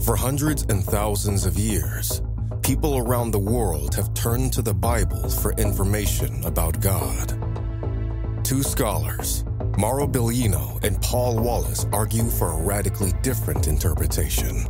For hundreds and thousands of years, people around the world have turned to the Bible for information about God. Two scholars, Mauro Biglino and Paul Wallace, argue for a radically different interpretation.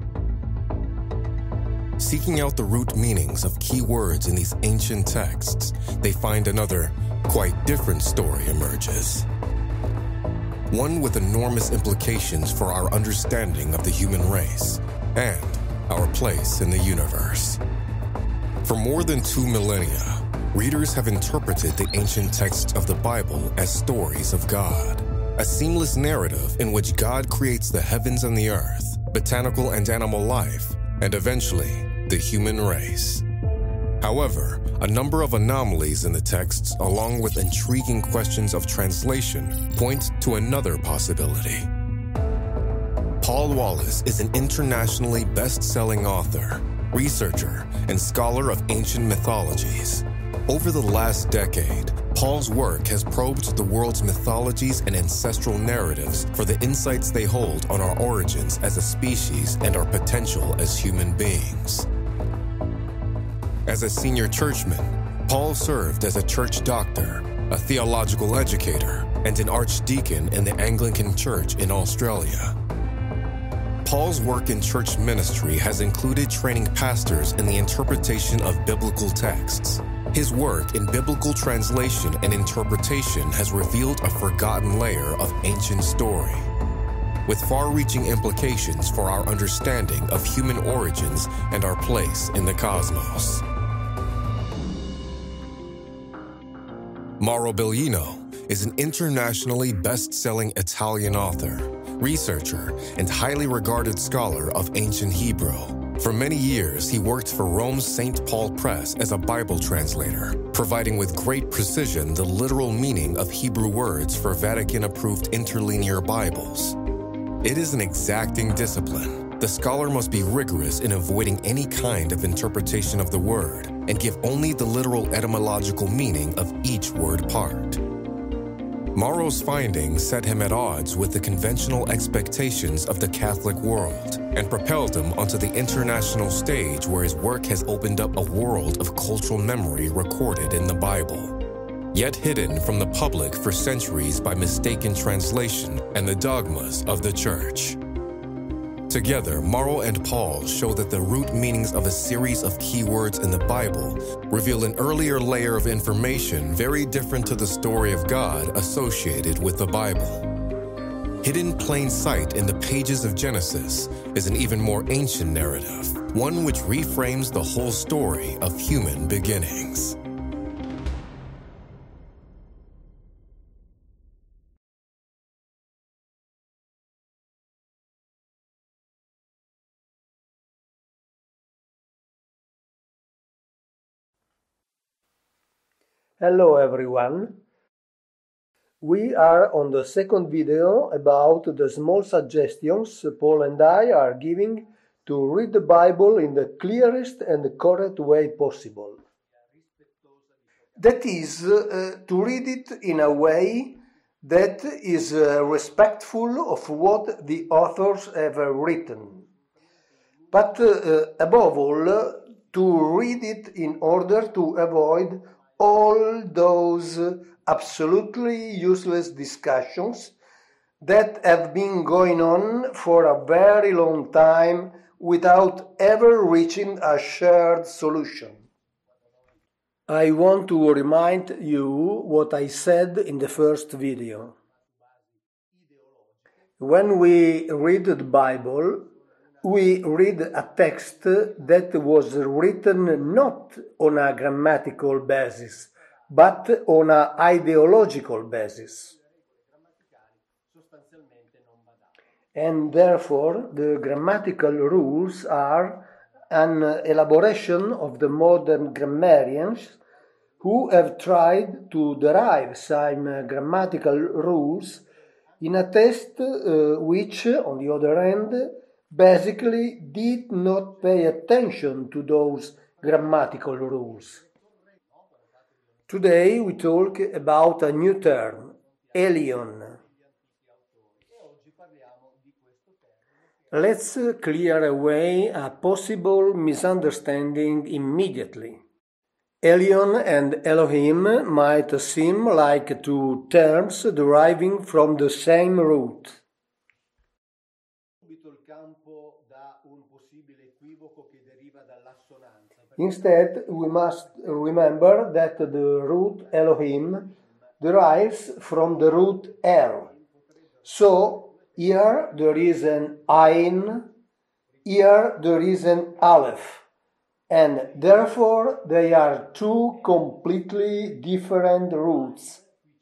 Seeking out the root meanings of key words in these ancient texts, they find another, quite different story emerges. One with enormous implications for our understanding of the human race and our place in the universe. For more than 2 millennia, readers have interpreted the ancient texts of the Bible as stories of God, a seamless narrative in which God creates the heavens and the earth, botanical and animal life, and eventually, the human race. However, a number of anomalies in the texts, along with intriguing questions of translation, point to another possibility. Paul Wallace is an internationally best-selling author, researcher, and scholar of ancient mythologies. Over the last decade, Paul's work has probed the world's mythologies and ancestral narratives for the insights they hold on our origins as a species and our potential as human beings. As a senior churchman, Paul served as a church doctor, a theological educator, and an archdeacon in the Anglican Church in Australia. Paul's work in church ministry has included training pastors in the interpretation of biblical texts. His work in biblical translation and interpretation has revealed a forgotten layer of ancient story, with far-reaching implications for our understanding of human origins and our place in the cosmos. Mauro Biglino is an internationally best-selling Italian author, researcher, and highly regarded scholar of ancient Hebrew. For many years, he worked for Rome's St. Paul Press as a Bible translator, providing with great precision the literal meaning of Hebrew words for Vatican-approved interlinear Bibles. It is an exacting discipline. The scholar must be rigorous in avoiding any kind of interpretation of the word and give only the literal etymological meaning of each word part. Mauro's findings set him at odds with the conventional expectations of the Catholic world and propelled him onto the international stage, where his work has opened up a world of cultural memory recorded in the Bible, yet hidden from the public for centuries by mistaken translation and the dogmas of the Church. Together, Mauro and Paul show that the root meanings of a series of key words in the Bible reveal an earlier layer of information very different to the story of God associated with the Bible. Hidden in plain sight in the pages of Genesis is an even more ancient narrative, one which reframes the whole story of human beginnings. Hello everyone. We are on the second video about the small suggestions Paul and I are giving to read the Bible in the clearest and correct way possible. That is, to read it in a way that is respectful of what the authors have written. But above all, to read it in order to avoid all those absolutely useless discussions that have been going on for a very long time without ever reaching a shared solution. I want to remind you what I said in the first video. When we read the Bible, we read a text that was written not on a grammatical basis, but on an ideological basis. And therefore, the grammatical rules are an elaboration of the modern grammarians who have tried to derive some grammatical rules in a text which, on the other hand, basically did not pay attention to those grammatical rules. Today we talk about a new term, Elion. Let's clear away a possible misunderstanding immediately. Elyon and Elohim might seem like two terms deriving from the same root. Instead, we must remember that the root Elohim derives from the root El. So, here there is an Ain, here there is an Aleph, and therefore they are two completely different roots.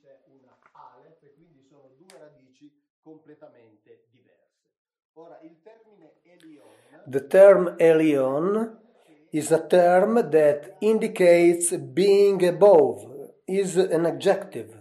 The term Elyon is a term that indicates being above, is an adjective.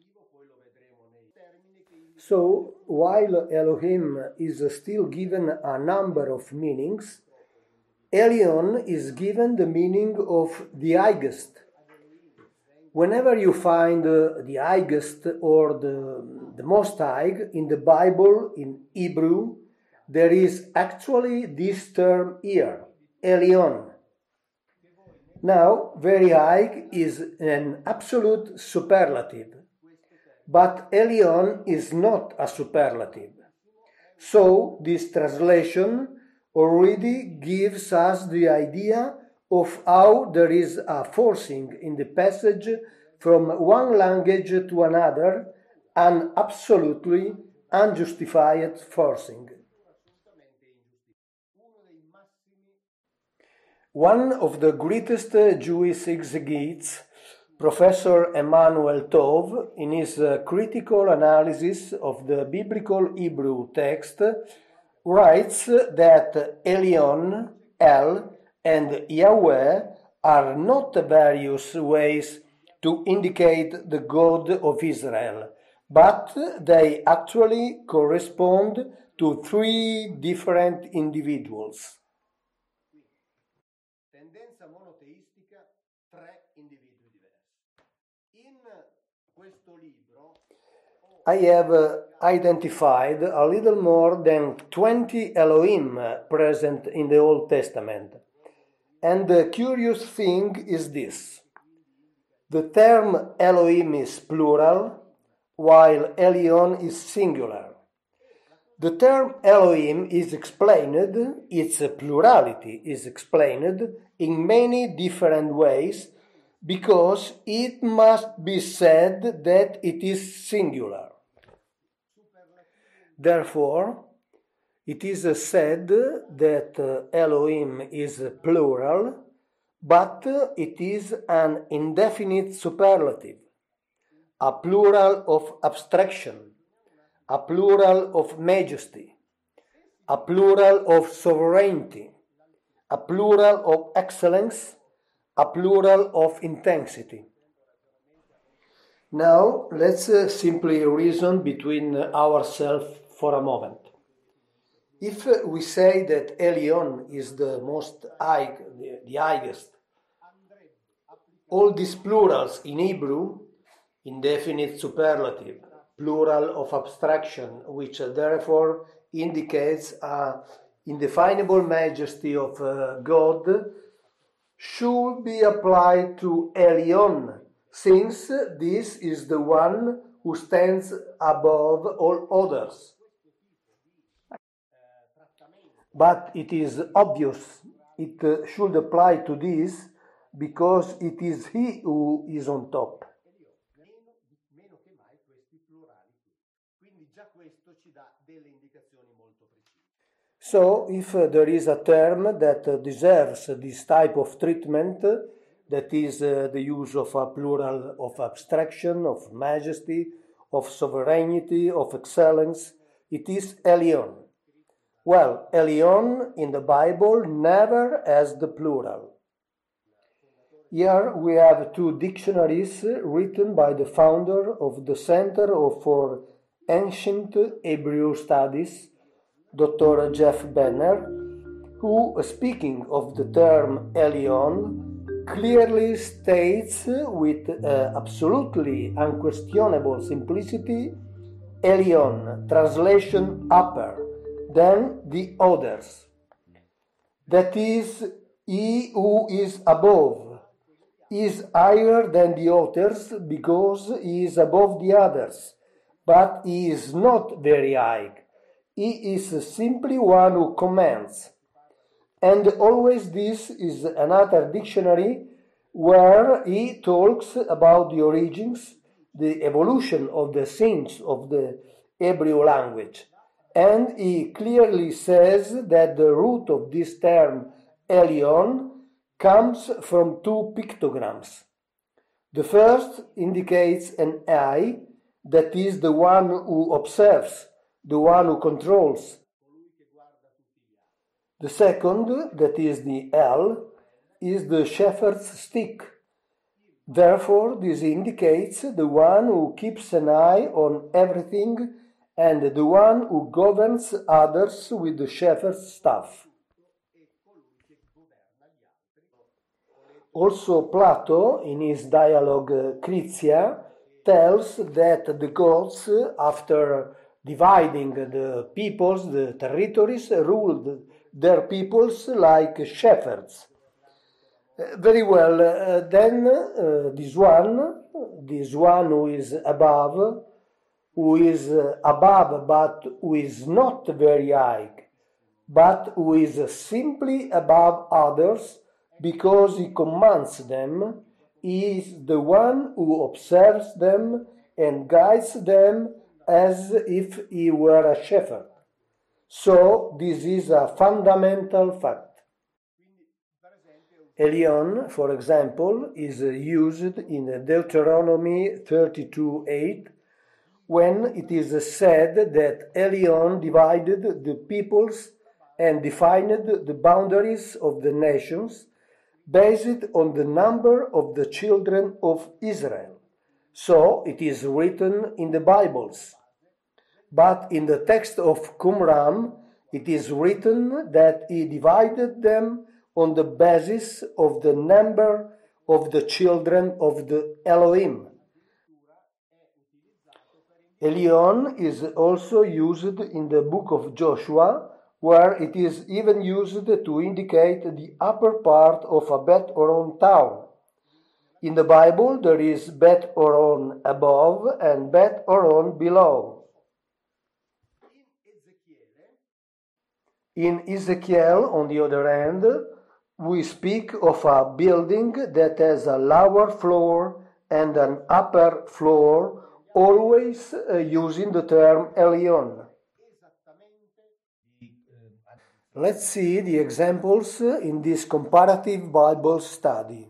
So, while Elohim is still given a number of meanings, Elyon is given the meaning of the highest. Whenever you find the highest or the most high in the Bible in Hebrew, there is actually this term here, Elyon. Now, very high is an absolute superlative, but Elyon is not a superlative. So, this translation already gives us the idea of how there is a forcing in the passage from one language to another, an absolutely unjustified forcing. One of the greatest Jewish exegetes, Professor Emanuel Tov, in his critical analysis of the biblical Hebrew text, writes that Elyon, El, and Yahweh are not various ways to indicate the God of Israel, but they actually correspond to three different individuals. Tendenza monoteistica, tre individui diversi. In questo libro I have identified a little more than 20 Elohim present in the Old Testament. And the curious thing is this. The term Elohim is plural, while Elyon is singular. The term Elohim is explained, its plurality is explained in many different ways because it must be said that it is singular. Therefore, it is said that Elohim is plural, but it is an indefinite superlative, a plural of abstraction, a plural of majesty, a plural of sovereignty, a plural of excellence, a plural of intensity. Now, let's simply reason between ourselves for a moment. If we say that Elyon is the most high, the highest, all these plurals in Hebrew, indefinite superlative, plural of abstraction, which therefore indicates an indefinable majesty of God, should be applied to Elyon, since this is the one who stands above all others. But it is obvious it should apply to this because it is he who is on top. So, if there is a term that deserves this type of treatment, that is the use of a plural of abstraction, of majesty, of sovereignty, of excellence, it is Elyon. Well, Elyon in the Bible never has the plural. Here we have two dictionaries written by the founder of the Center for Ancient Hebrew Studies, Dr. Jeff Benner, who, speaking of the term Elyon, clearly states with absolutely unquestionable simplicity, Elyon, translation upper, than the others. That is, he who is above is higher than the others because he is above the others, but he is not very high. He is simply one who commands. And always this is another dictionary where he talks about the origins, the evolution of the things of the Hebrew language. And he clearly says that the root of this term Elyon comes from two pictograms. The first indicates an eye, that is the one who observes, the one who controls. The second, that is the L, is the shepherd's stick. Therefore, this indicates the one who keeps an eye on everything and the one who governs others with the shepherd's staff. Also, Plato, in his dialogue Chrysia, tells that the gods, after dividing the peoples, the territories, ruled their peoples like shepherds. Very well, then this one who is above but who is not very high, but who is simply above others because he commands them, he is the one who observes them and guides them as if he were a shepherd. So this is a fundamental fact. Elyon, for example, is used in Deuteronomy 32:8 when it is said that Elyon divided the peoples and defined the boundaries of the nations based on the number of the children of Israel. So it is written in the Bibles. But in the text of Qumran, it is written that he divided them on the basis of the number of the children of the Elohim. Elyon is also used in the book of Joshua, where it is even used to indicate the upper part of a Bet Horon town. In the Bible, there is Bet Horon above and Bet Horon below. In Ezekiel, on the other hand, we speak of a building that has a lower floor and an upper floor, always using the term Elyon. Let's see the examples in this comparative Bible study.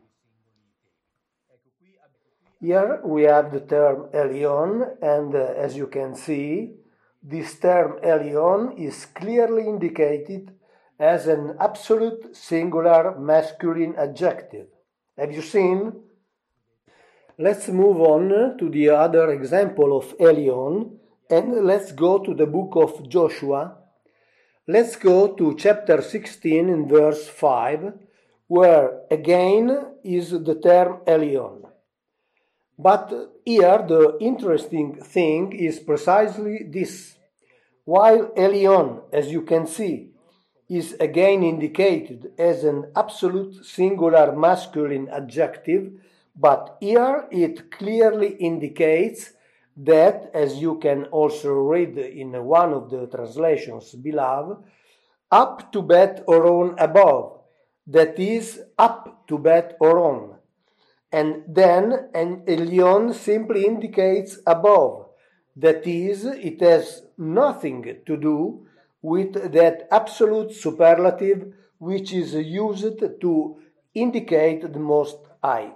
Here we have the term Elyon, and as you can see, this term Elyon is clearly indicated as an absolute singular masculine adjective. Have you seen? Let's move on to the other example of Elyon, and let's go to the book of Joshua. Let's go to chapter 16 in verse 5, where again is the term Elyon. But here the interesting thing is precisely this. While Elyon, as you can see, is again indicated as an absolute singular masculine adjective, but here it clearly indicates that, as you can also read in one of the translations below, up to Bet Horon above, that is, up to Bet Horon. And then an Elyon simply indicates above, that is, it has nothing to do with that absolute superlative which is used to indicate the most high.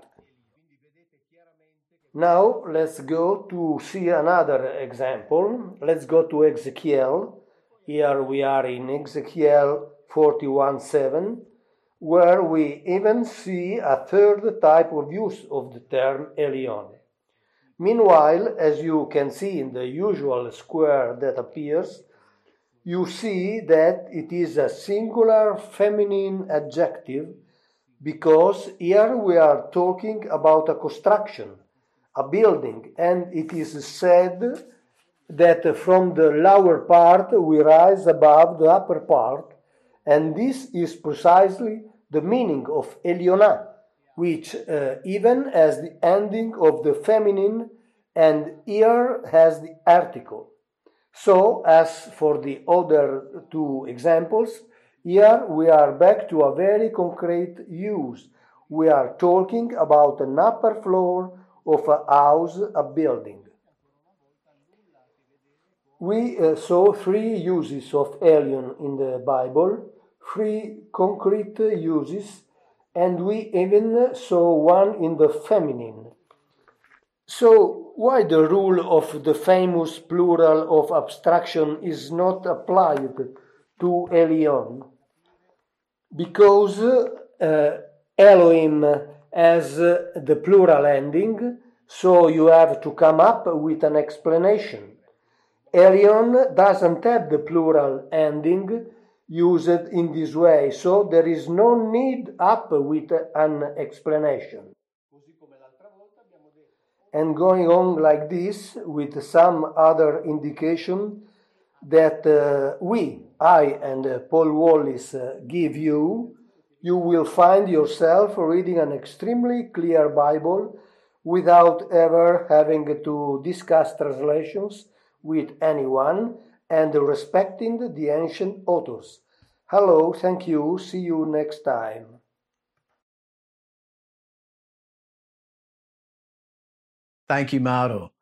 Now let's go to see another example. Let's go to Ezekiel. Here we are in Ezekiel 41:7, where we even see a third type of use of the term Elyon. Meanwhile, as you can see in the usual square that appears, you see that it is a singular feminine adjective because here we are talking about a construction, a building, and it is said that from the lower part we rise above the upper part, and this is precisely the meaning of Elionah, which even has the ending of the feminine and here has the article. So, as for the other two examples, here we are back to a very concrete use. We are talking about an upper floor of a house, a building. We saw three uses of Elion in the Bible, three concrete uses, and we even saw one in the feminine. So, why the rule of the famous plural of abstraction is not applied to Elion? Because Elohim has the plural ending, so you have to come up with an explanation. Elion doesn't have the plural ending used in this way, so there is no need up with an explanation. And going on like this with some other indication that I and Paul Wallis give you, you will find yourself reading an extremely clear Bible without ever having to discuss translations with anyone and respecting the ancient authors. Hello, thank you, see you next time. Thank you, Mauro.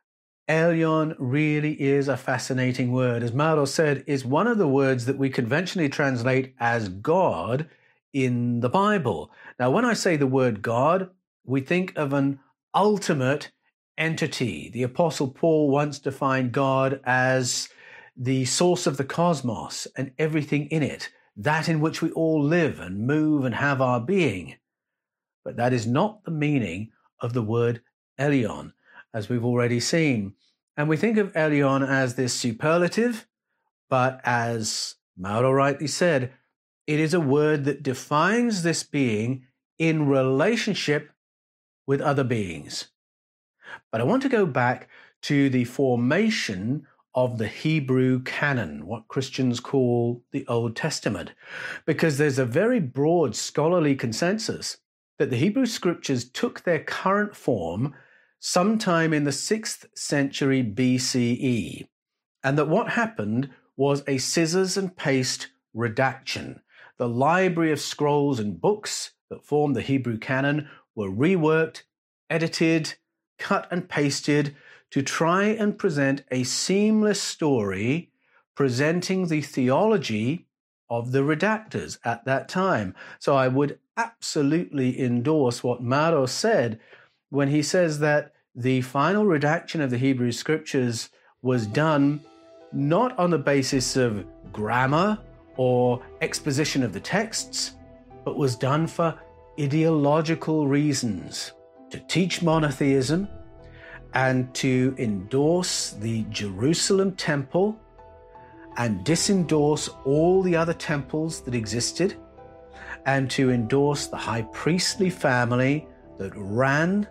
Elion really is a fascinating word. As Mauro said, it's one of the words that we conventionally translate as God in the Bible. Now, when I say the word God, we think of an ultimate entity. The Apostle Paul once defined God as the source of the cosmos and everything in it, that in which we all live and move and have our being. But that is not the meaning of the word Elion, as we've already seen. And we think of Elion as this superlative, but as Mauro rightly said, it is a word that defines this being in relationship with other beings. But I want to go back to the formation of the Hebrew canon, what Christians call the Old Testament, because there's a very broad scholarly consensus that the Hebrew scriptures took their current form sometime in the 6th century BCE, and that what happened was a scissors and paste redaction. The library of scrolls and books that formed the Hebrew canon were reworked, edited, cut and pasted to try and present a seamless story presenting the theology of the redactors at that time. So I would absolutely endorse what Mauro said when he says that the final redaction of the Hebrew scriptures was done not on the basis of grammar or exposition of the texts, but was done for ideological reasons, to teach monotheism and to endorse the Jerusalem temple and disendorse all the other temples that existed, and to endorse the high priestly family that ran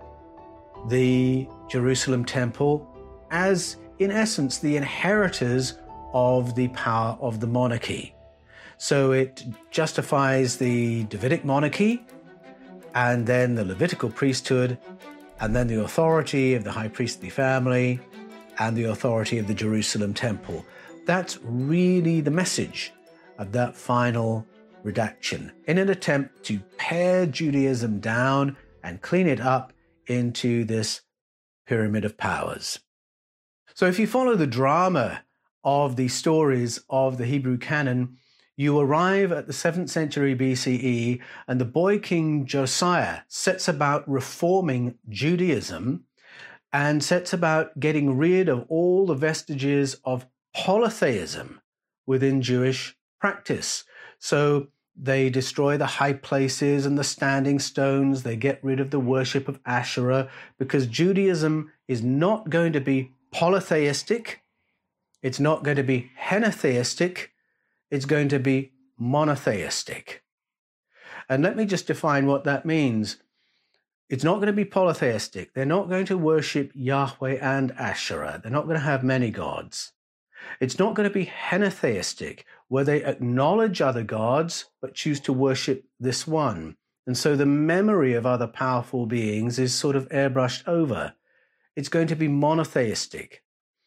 the Jerusalem temple as, in essence, the inheritors of the power of the monarchy. So it justifies the Davidic monarchy, and then the Levitical priesthood, and then the authority of the high priestly family, and the authority of the Jerusalem temple. That's really the message of that final redaction, in an attempt to pare Judaism down and clean it up into this pyramid of powers. So if you follow the drama of the stories of the Hebrew canon, you arrive at the 7th century BCE, and the boy king Josiah sets about reforming Judaism and sets about getting rid of all the vestiges of polytheism within Jewish practice. So they destroy the high places and the standing stones. They get rid of the worship of Asherah, because Judaism is not going to be polytheistic. It's not going to be henotheistic. It's going to be monotheistic. And let me just define what that means. It's not going to be polytheistic. They're not going to worship Yahweh and Asherah. They're not going to have many gods. It's not going to be henotheistic, where they acknowledge other gods but choose to worship this one. And so the memory of other powerful beings is sort of airbrushed over. It's going to be monotheistic.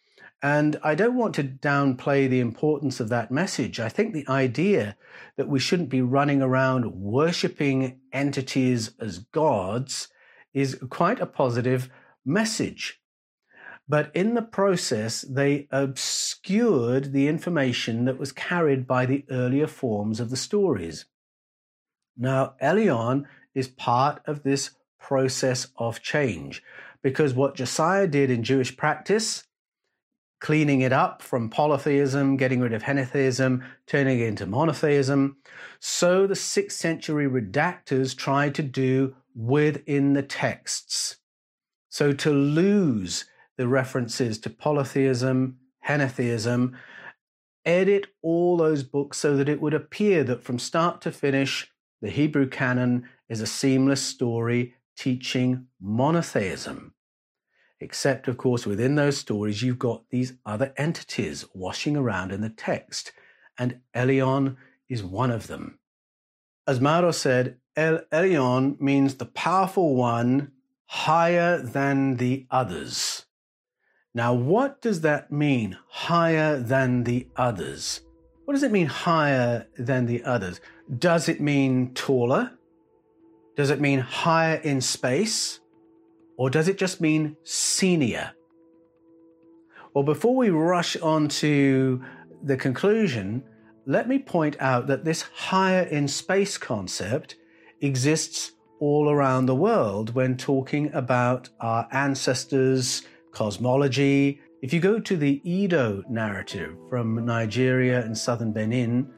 And I don't want to downplay the importance of that message. I think the idea that we shouldn't be running around worshiping entities as gods is quite a positive message. But in the process, they obscured the information that was carried by the earlier forms of the stories. Now, Elion is part of this process of change, because what Josiah did in Jewish practice, cleaning it up from polytheism, getting rid of henotheism, turning it into monotheism, so the 6th century redactors tried to do within the texts. So to lose the references to polytheism, henotheism, edit all those books so that it would appear that from start to finish, the Hebrew canon is a seamless story teaching monotheism. Except, of course, within those stories, you've got these other entities washing around in the text, and Elion is one of them. As Mauro said, El Elyon means the powerful one higher than the others. Now, what does that mean, higher than the others? What does it mean, higher than the others? Does it mean taller? Does it mean higher in space? Or does it just mean senior? Well, before we rush on to the conclusion, let me point out that this higher in space concept exists all around the world when talking about our ancestors, cosmology. If you go to the Edo narrative from Nigeria and southern Benin,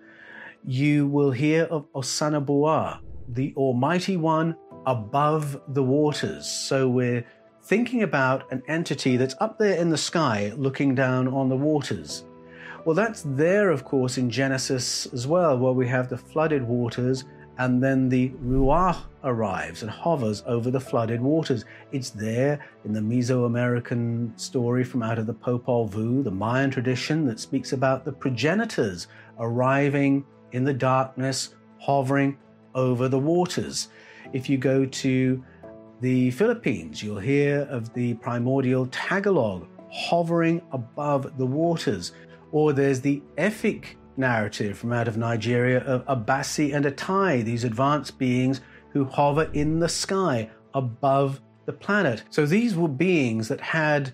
you will hear of Osanabua, the Almighty One above the waters. So we're thinking about an entity that's up there in the sky looking down on the waters. Well, that's there, of course, in Genesis as well, where we have the flooded waters and then the Ruach arrives and hovers over the flooded waters. It's there in the Mesoamerican story from out of the Popol Vuh, the Mayan tradition that speaks about the progenitors arriving in the darkness, hovering over the waters. If you go to the Philippines, you'll hear of the primordial Tagalog hovering above the waters. Or there's the Efik narrative from out of Nigeria of Abasi and Atai, these advanced beings who hover in the sky above the planet. So these were beings that had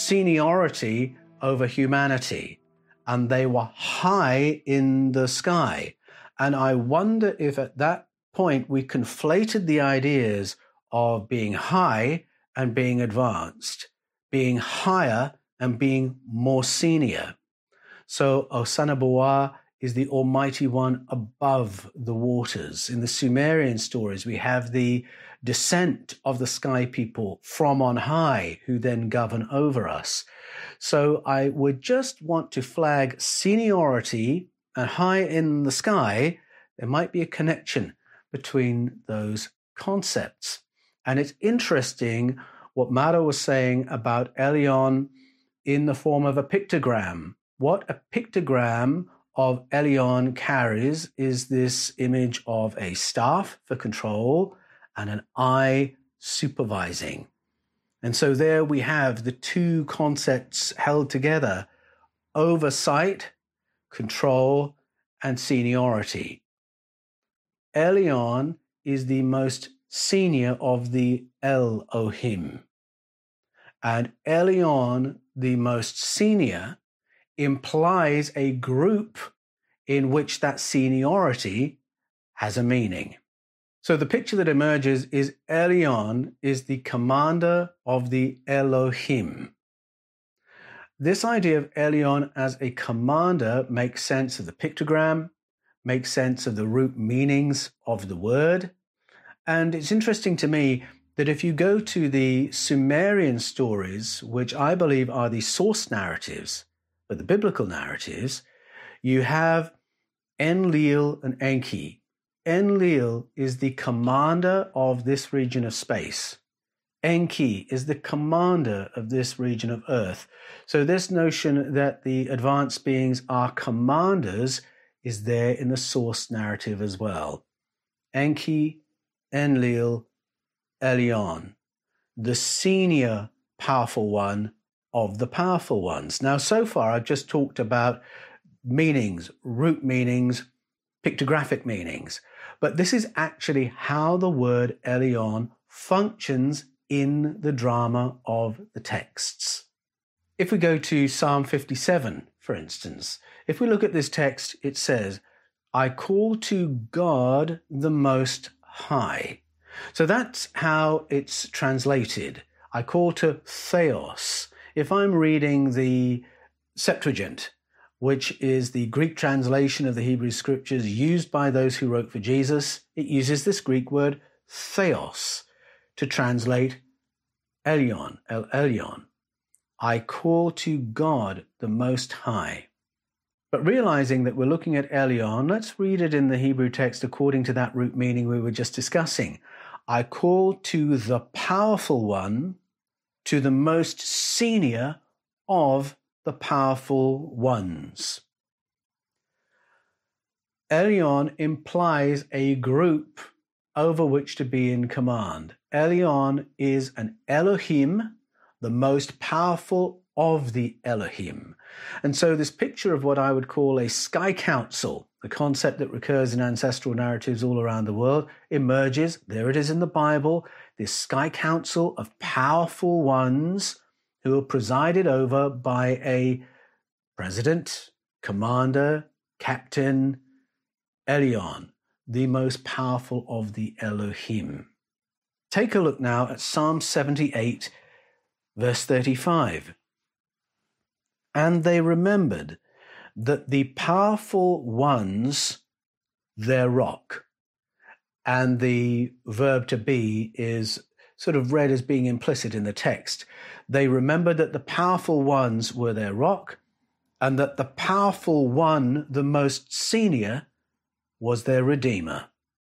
seniority over humanity, and they were high in the sky. And I wonder if at that point we conflated the ideas of being high and being advanced, being higher and being more senior. So Osanabua is the Almighty One above the waters. In the Sumerian stories, we have the descent of the sky people from on high who then govern over us. So I would just want to flag seniority and high in the sky. There might be a connection between those concepts. And it's interesting what Mauro was saying about Elion in the form of a pictogram. What a pictogram of Elion carries is this image of a staff for control and an eye supervising. And so there we have the two concepts held together: oversight, control, and seniority. Elion is the most senior of the Elohim. And Elion, the most senior, implies a group in which that seniority has a meaning. So the picture that emerges is Elion is the commander of the Elohim. This idea of Elion as a commander makes sense of the pictogram, makes sense of the root meanings of the word. And it's interesting to me that if you go to the Sumerian stories, which I believe are the source narratives, but the biblical narratives, you have Enlil and Enki. Enlil is the commander of this region of space. Enki is the commander of this region of Earth. So this notion that the advanced beings are commanders is there in the source narrative as well. Enki, Enlil, Elyon, the senior powerful one of the powerful ones. Now, so far, I've just talked about meanings, root meanings, pictographic meanings, but this is actually how the word Elyon functions in the drama of the texts. If we go to Psalm 57, for instance, if we look at this text, it says, I call to God the Most High. So that's how it's translated. I call to Theos. If I'm reading the Septuagint, which is the Greek translation of the Hebrew scriptures used by those who wrote for Jesus, it uses this Greek word Theos to translate Elyon, El Elyon. I call to God the Most High. But realizing that we're looking at Elyon, let's read it in the Hebrew text according to that root meaning we were just discussing. I call to the powerful one, to the most senior of the powerful ones. Elyon implies a group over which to be in command. Elyon is an Elohim, the most powerful of the Elohim. And so this picture of what I would call a sky council, the concept that recurs in ancestral narratives all around the world, emerges. There it is in the Bible, this sky council of powerful ones who are presided over by a president, commander, captain, Elyon, the most powerful of the Elohim. Take a look now at Psalm 78, verse 35. And they remembered that the powerful ones, their rock. And the verb to be is sort of read as being implicit in the text. They remembered that the powerful ones were their rock, and that the powerful one, the most senior, was their Redeemer.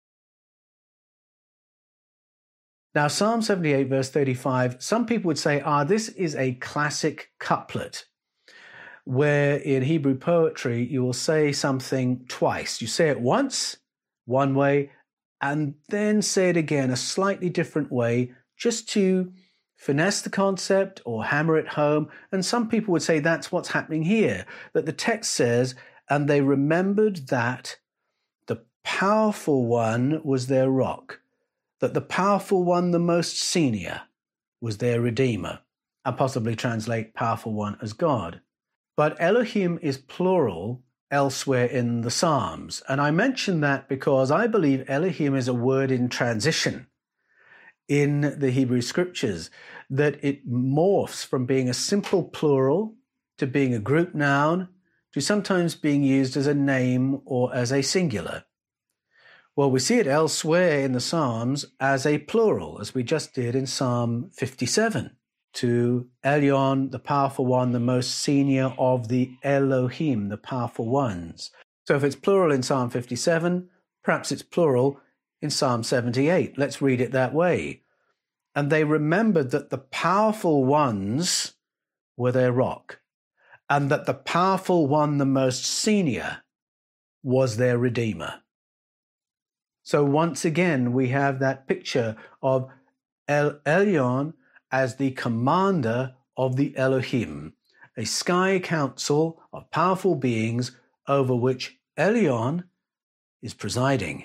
Now, Psalm 78, verse 35, some people would say, this is a classic couplet, where in Hebrew poetry, you will say something twice. You say it once, one way, and then say it again a slightly different way, just to finesse the concept or hammer it home. And some people would say that's what's happening here, that the text says, and they remembered that the powerful one was their rock, that the powerful one, the most senior, was their Redeemer, and possibly translate powerful one as God. But Elohim is plural elsewhere in the Psalms. And I mention that because I believe Elohim is a word in transition in the Hebrew scriptures, that it morphs from being a simple plural to being a group noun to sometimes being used as a name or as a singular. Well, we see it elsewhere in the Psalms as a plural, as we just did in Psalm 57. To Elyon, the powerful one, the most senior of the Elohim, the powerful ones. So if it's plural in Psalm 57, perhaps it's plural in Psalm 78. Let's read it that way. And they remembered that the powerful ones were their rock, and that the powerful one, the most senior, was their Redeemer. So once again, we have that picture of Elyon as the commander of the Elohim, a sky council of powerful beings over which Elyon is presiding.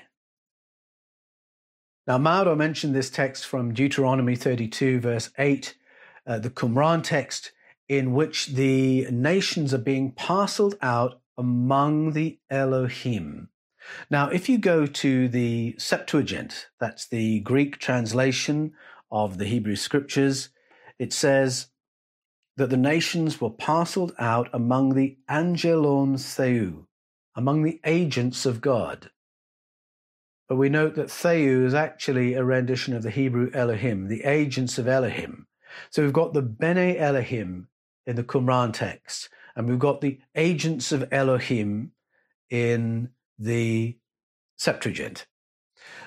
Now, Mauro mentioned this text from Deuteronomy 32, verse 8, the Qumran text, in which the nations are being parceled out among the Elohim. Now, if you go to the Septuagint, that's the Greek translation of the Hebrew scriptures, it says that the nations were parceled out among the Angelon Theou, among the agents of God. But we note that Theou is actually a rendition of the Hebrew Elohim, the agents of Elohim. So we've got the Bene Elohim in the Qumran text, and we've got the agents of Elohim in the Septuagint.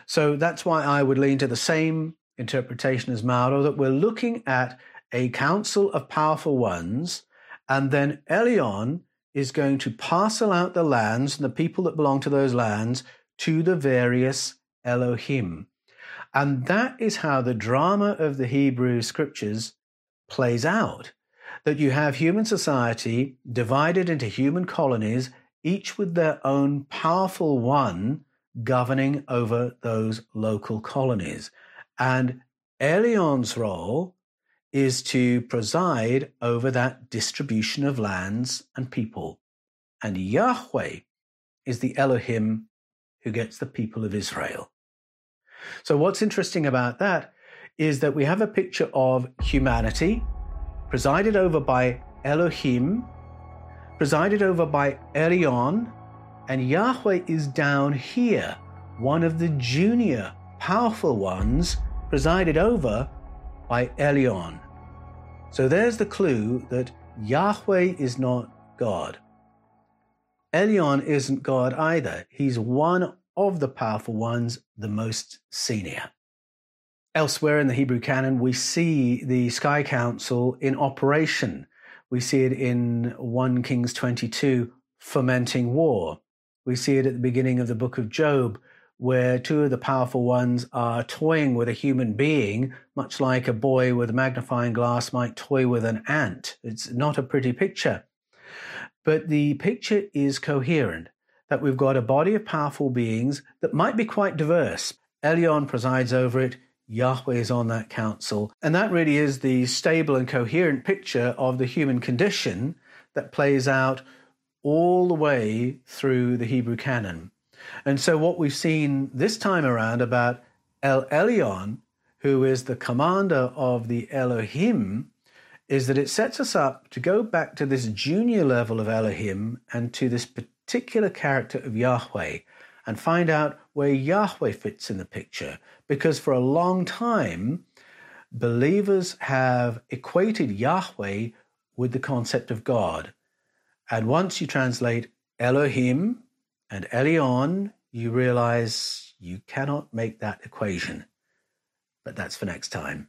So that's why I would lean to the same interpretation as Mauro, that we're looking at a council of powerful ones, and then Elyon is going to parcel out the lands and the people that belong to those lands to the various Elohim. And that is how the drama of the Hebrew scriptures plays out, that you have human society divided into human colonies, each with their own powerful one governing over those local colonies. And Elyon's role is to preside over that distribution of lands and people. And Yahweh is the Elohim who gets the people of Israel. So what's interesting about that is that we have a picture of humanity presided over by Elohim, presided over by Elyon, and Yahweh is down here, one of the junior powerful ones presided over by Elyon. So there's the clue that Yahweh is not God. Elyon isn't God either. He's one of the powerful ones, the most senior. Elsewhere in the Hebrew canon, we see the Sky Council in operation. We see it in 1 Kings 22, fomenting war. We see it at the beginning of the book of Job, where two of the powerful ones are toying with a human being, much like a boy with a magnifying glass might toy with an ant. It's not a pretty picture. But the picture is coherent, that we've got a body of powerful beings that might be quite diverse. Elyon presides over it. Yahweh is on that council. And that really is the stable and coherent picture of the human condition that plays out all the way through the Hebrew canon. And so what we've seen this time around about El Elyon, who is the commander of the Elohim, is that it sets us up to go back to this junior level of Elohim and to this particular character of Yahweh and find out where Yahweh fits in the picture. Because for a long time, believers have equated Yahweh with the concept of God. And once you translate Elohim and Elyon, you realize you cannot make that equation. But that's for next time.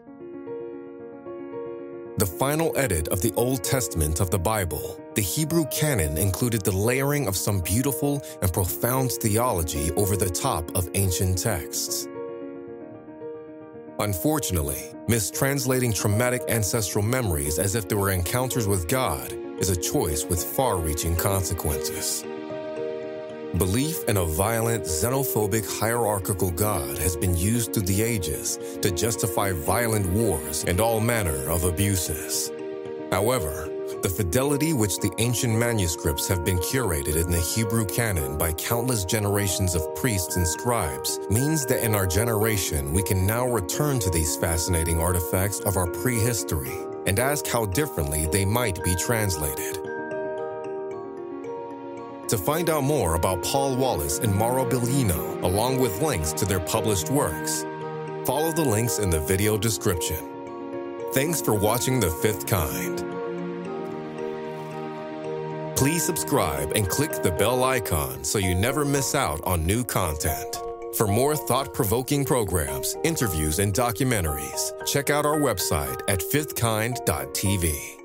The final edit of the Old Testament of the Bible, the Hebrew canon included the layering of some beautiful and profound theology over the top of ancient texts. Unfortunately, mistranslating traumatic ancestral memories as if they were encounters with God is a choice with far-reaching consequences. Belief in a violent, xenophobic, hierarchical God has been used through the ages to justify violent wars and all manner of abuses. However, the fidelity which the ancient manuscripts have been curated in the Hebrew canon by countless generations of priests and scribes means that in our generation we can now return to these fascinating artifacts of our prehistory and ask how differently they might be translated. To find out more about Paul Wallace and Mauro Biglino, along with links to their published works, follow the links in the video description. Thanks for watching The Fifth Kind. Please subscribe and click the bell icon so you never miss out on new content. For more thought-provoking programs, interviews, and documentaries, check out our website at fifthkind.tv.